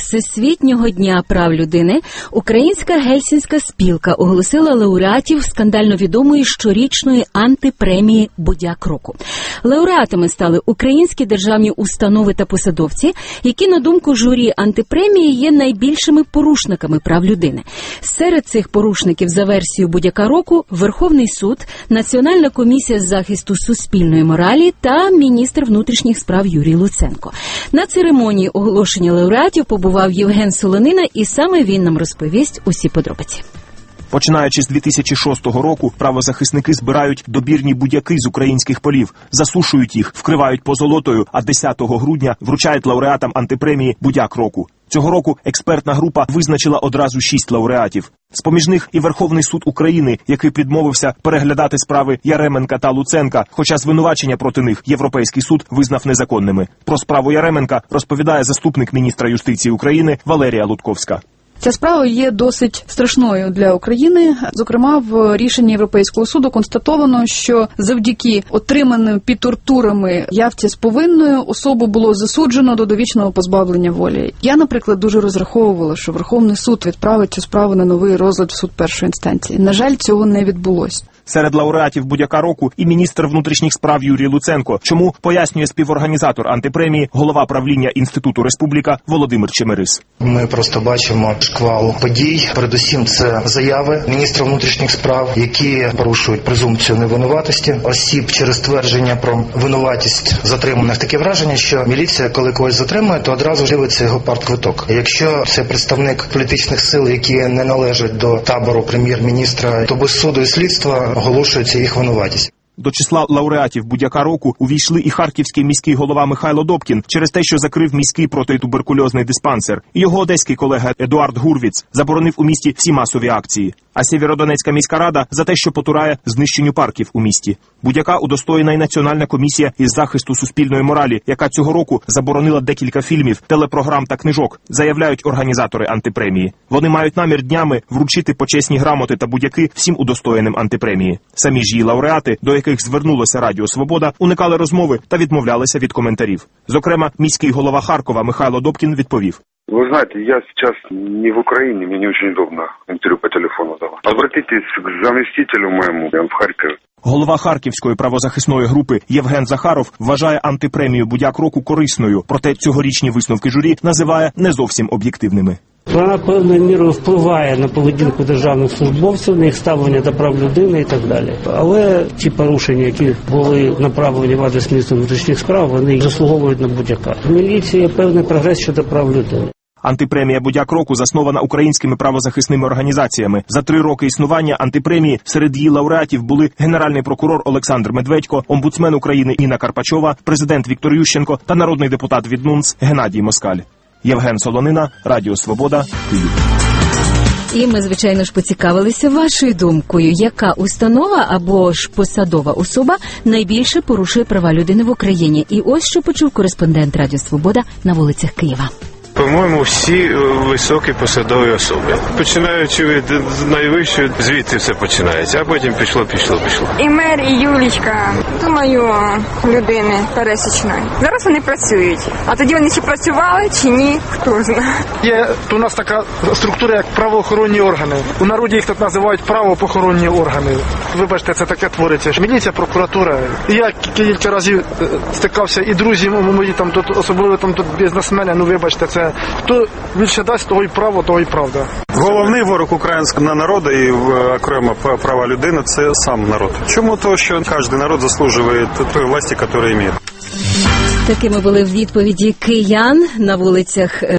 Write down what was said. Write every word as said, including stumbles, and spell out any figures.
Всесвітнього дня прав людини Українська Гельсінська спілка оголосила лауреатів скандально відомої щорічної антипремії «Будяк року». Лауреатами стали українські державні установи та посадовці, які, на думку журі антипремії, є найбільшими порушниками прав людини. Серед цих порушників за версією «Будяка року» Верховний суд, Національна комісія з захисту суспільної моралі та міністр внутрішніх справ Юрій Луценко. На церемонії оголошення лауреатів побував Євген Солонина, і саме він нам розповість усі подробиці. Починаючи з дві тисячі шостого року, правозахисники збирають добірні будяки з українських полів, засушують їх, вкривають позолотою, а десятого грудня вручають лауреатам антипремії «Будяк року». Цього року експертна група визначила одразу шість лауреатів. З-поміж них і Верховний суд України, який відмовився переглядати справи Яременка та Луценка, хоча звинувачення проти них Європейський суд визнав незаконними. Про справу Яременка розповідає заступник міністра юстиції України Валерія Лутковська. Ця справа є досить страшною для України. Зокрема, в рішенні Європейського суду констатовано, що завдяки отриманим під тортурами явці з повинною особу було засуджено до довічного позбавлення волі. Я, наприклад, дуже розраховувала, що Верховний суд відправить цю справу на новий розгляд в суд першої інстанції. На жаль, цього не відбулося. Серед лауреатів «Будяка року» і міністр внутрішніх справ Юрій Луценко. Чому, пояснює співорганізатор антипремії, голова правління Інституту Республіка Володимир Чемерис. Ми просто бачимо шквал подій. Передусім це заяви міністра внутрішніх справ, які порушують презумпцію невинуватості осіб через твердження про винуватість затриманих. Таке враження, що міліція, коли когось затримує, то одразу дивиться його партквиток. Якщо це представник політичних сил, які не належать до табору прем'єр-міністра, то без суду і слідства оголошується їх винуватість. До числа лауреатів «Будяка року» увійшли і харківський міський голова Михайло Добкін через те, що закрив міський протитуберкульозний диспансер. І його одеський колега Едуард Гурвіц заборонив у місті всі масові акції. А Сєвєродонецька міська рада за те, що потурає знищенню парків у місті. Будяка удостоєна й Національна комісія із захисту суспільної моралі, яка цього року заборонила декілька фільмів, телепрограм та книжок, заявляють організатори антипремії. Вони мають намір днями вручити почесні грамоти та будяки всім удостоєним антипремії. Самі ж її лауреати, до яких звернулося Радіо Свобода, уникали розмови та відмовлялися від коментарів. Зокрема, міський голова Харкова Михайло Добкін відповів. Вы знаете, я сейчас не в Украине, мне не очень удобно интервью по телефону давать. Обратитесь к заместителю моему, я в Харькове. Голова Харківської правозахисної групи Євген Захаров вважає антипремію «Будяк року» корисною, проте цьогорічні висновки журі називає не зовсім об'єктивними. Вона певною мірою впливає на поведінку державних службовців, на їх ставлення до прав людини і так далі. Але ті порушення, які були направлені в адрес міністра внутрішніх справ, вони заслуговують на будь-яка. В міліції є певний прогрес щодо прав людини. Антипремія «Будяк року» заснована українськими правозахисними організаціями. За три роки існування антипремії серед її лауреатів були генеральний прокурор Олександр Медведько, омбудсмен України Ніна Карпачова, президент Віктор Ющенко та народний депутат від НУНС Геннадій Москаль. Євген Солонина, Радіо Свобода, Київ. І ми, звичайно ж, поцікавилися вашою думкою, яка установа або ж посадова особа найбільше порушує права людини в Україні. І ось що почув кореспондент Радіо Свобода на вулицях Києва. По-моєму, всі високі посадові особи. Починаючи від найвищої, звідти все починається, а потім пішло, пішло, пішло. І мер, і Юлічка, думаю, людини пересічної. Зараз вони працюють. А тоді вони чи працювали, чи ні, хто знає. Є у нас така структура, як правоохоронні органи. У народі їх тут називають правоохоронні органи. Вибачте, це таке твориться. Міліція, прокуратура. Я кілька разів стикався, і друзі мої там тут, особливо там тут бізнесмени, ну вибачте, це хто більше дасть, того й право, того й правда. Головний ворог українського народу і окремо права людини – це сам народ. Чому? Тому що кожен народ заслужує тої власті, яку має. Такими були відповіді киян на вулицях